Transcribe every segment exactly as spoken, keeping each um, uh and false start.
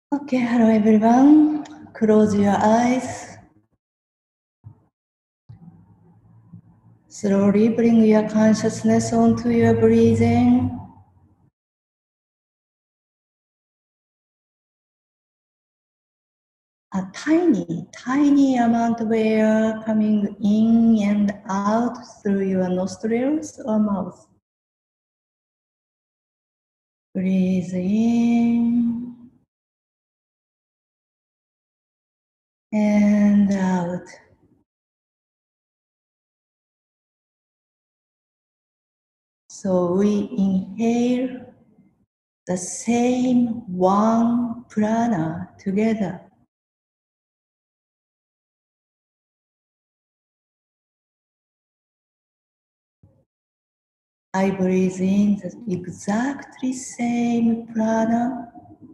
Okay, hello everyone. Close your eyes. Slowly bring your consciousness onto your breathing. A tiny, tiny amount of air coming in and out through your nostrils or mouth. Breathe in and out. So we inhale the same one prana together. I breathe in the exactly same prana,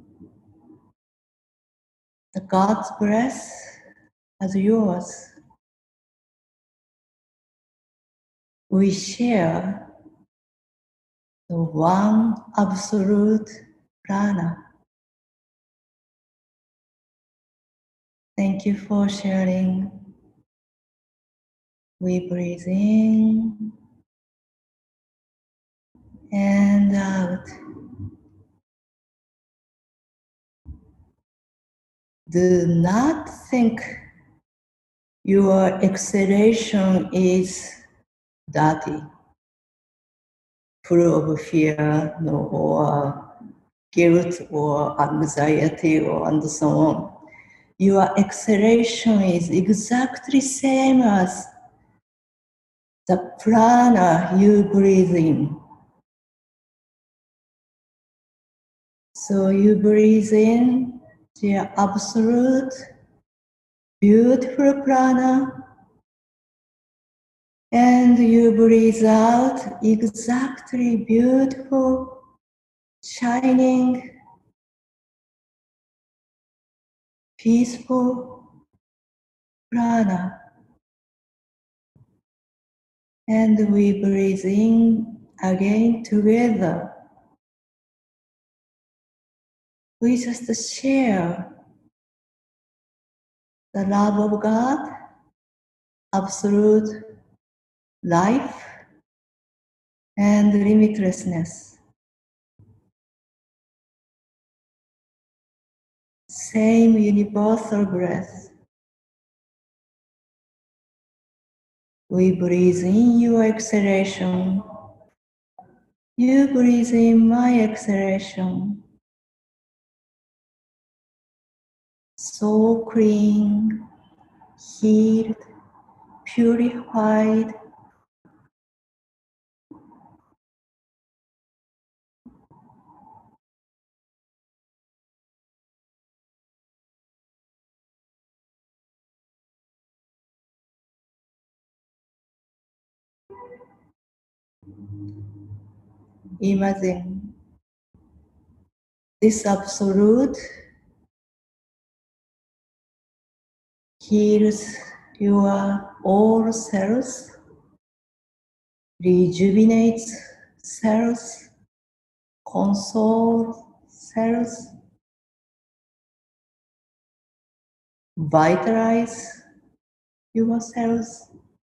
the God's breath as yours. We share the one absolute prana. Thank you for sharing. We breathe in and out. Do not think your exhalation is dirty, full of fear, no, or guilt or anxiety or and so on. Your exhalation is exactly same as the prana you breathe in. So you breathe in the absolute beautiful prana, and you breathe out exactly beautiful, shining, peaceful prana. And we breathe in again together. We just share the love of God, absolute life, and limitlessness. Same universal breath. We breathe in your exhalation. You breathe in my exhalation. So clean, healed, purified. Imagine this absolute heals your all cells, rejuvenates cells, consoles cells, vitalize your cells,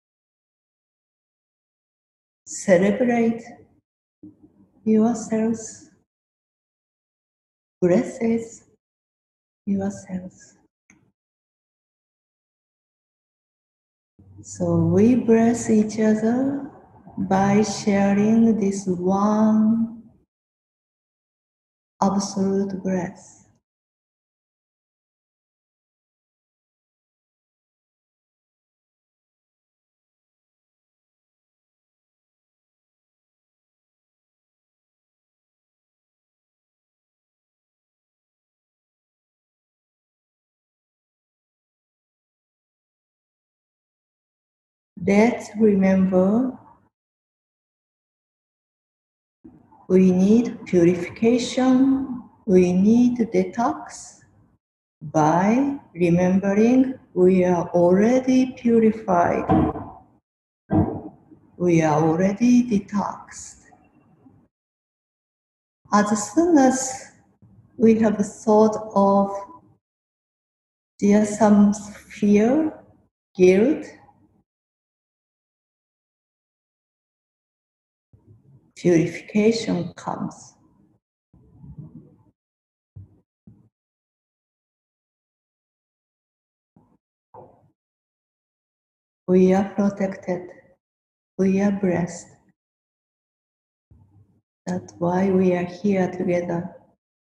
celebrate your cells, blesses your cells. So we bless each other by sharing this one absolute breath. Let's remember we need purification, we need detox by remembering we are already purified, we are already detoxed. As soon as we have thought of there some fear, guilt, purification comes. We are protected. We are blessed. That's why we are here together.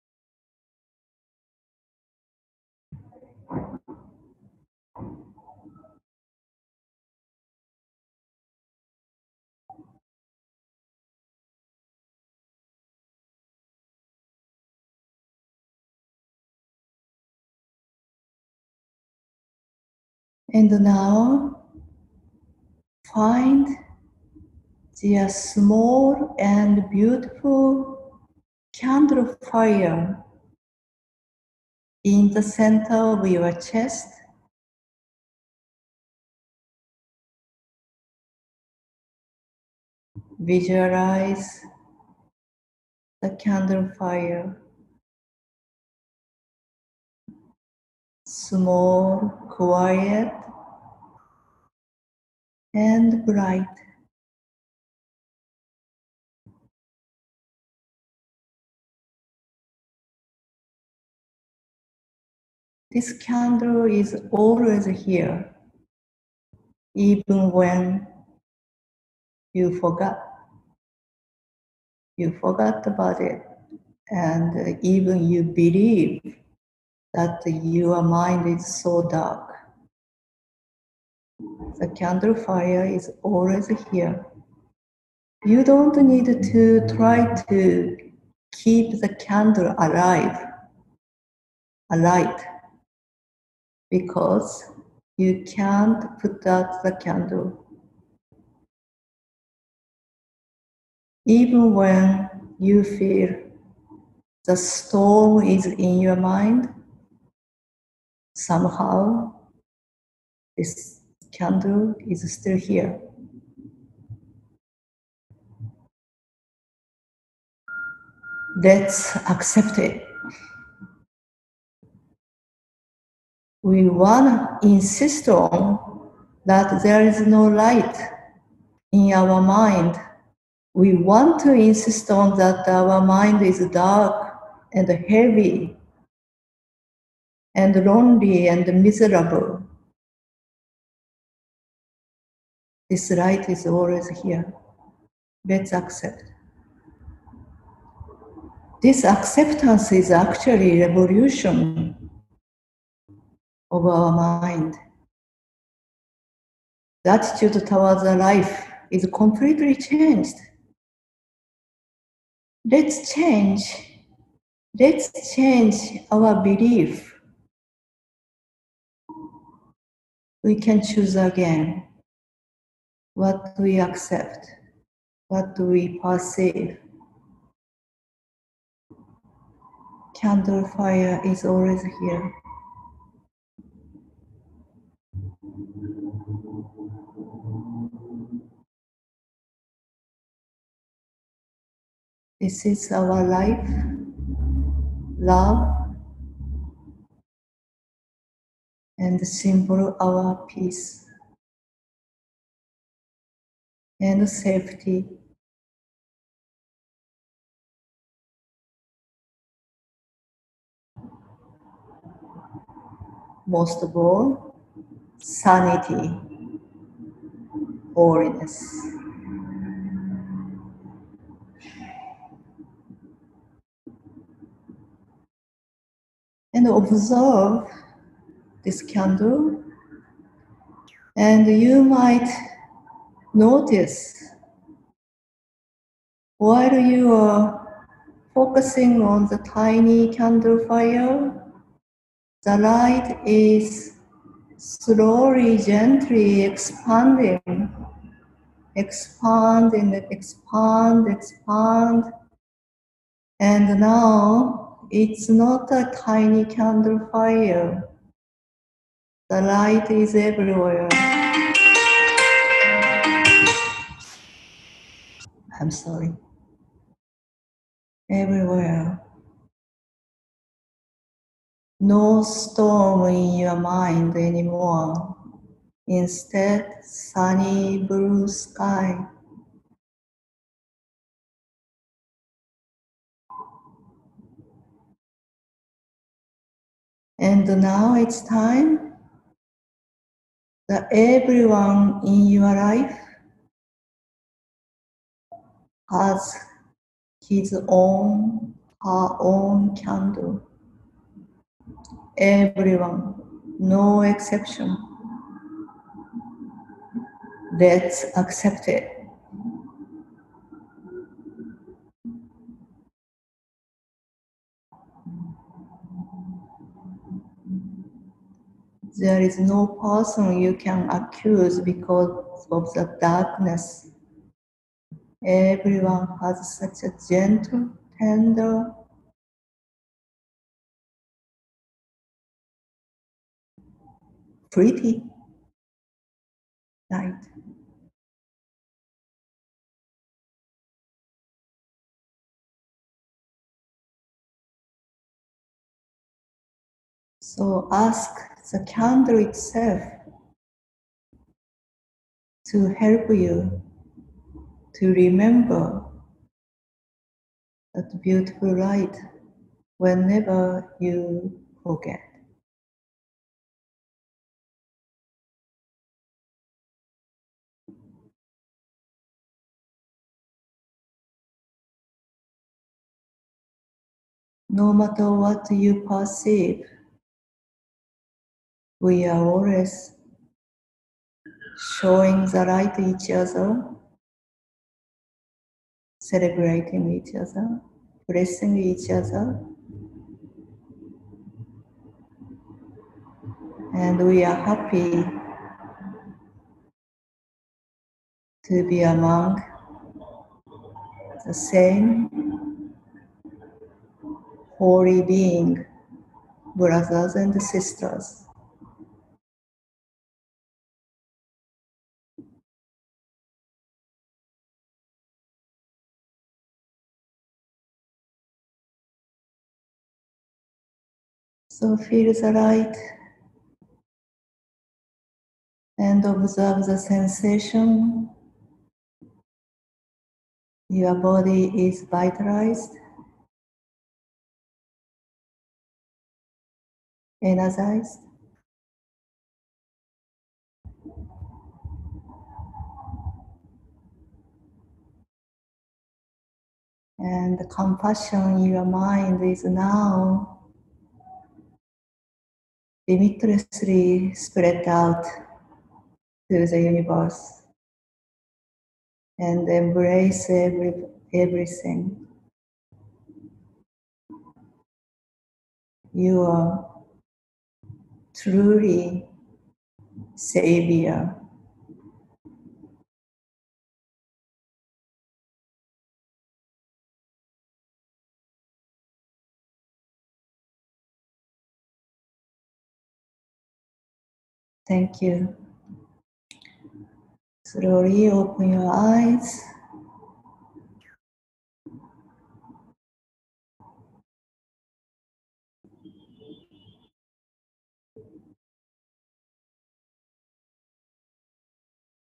And now, find the small and beautiful candle fire in the center of your chest. Visualize the candle fire, small, quiet, and bright. This candle is always here, even when you forgot. You forgot about it, and even you believe that your mind is so dark. The candle fire is always here. You don't need to try to keep the candle alive, alight, because you can't put out the candle. Even when you feel the storm is in your mind, somehow this candle is still here. Let's accept it. We want to insist on that there is no light in our mind. We want to insist on that our mind is dark and heavy and lonely and miserable. This light is always here. Let's accept. This acceptance is actually revolution of our mind. The attitude towards life is completely changed. Let's change. Let's change our belief. We can choose again. What do we accept? What do we perceive? Candle fire is always here. This is our life, love, and the symbol of our peace and safety. Most of all, sanity, holiness. And observe this candle, and you might notice while you are focusing on the tiny candle fire, the light is slowly, gently expanding, expand and expand, expand. And now it's not a tiny candle fire. The light is everywhere. I'm sorry. Everywhere. No storm in your mind anymore. Instead, sunny blue sky. And now it's time that everyone in your life has his own, her own candle. Everyone, no exception. Let's accept it. There is no person you can accuse because of the darkness. Everyone has such a gentle, tender, pretty light. So ask the candle itself to help you to remember that beautiful light whenever you forget. No matter what you perceive, we are always showing the light to each other, celebrating each other, blessing each other. And we are happy to be among the same holy being, brothers and sisters. So feel the light and observe the sensation. Your body is vitalized, energized. And the compassion in your mind is now limitlessly spread out to the universe and embrace every, everything. You are truly Savior. Thank you. Slowly open your eyes.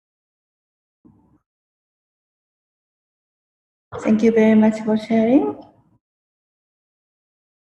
Thank you very much for sharing.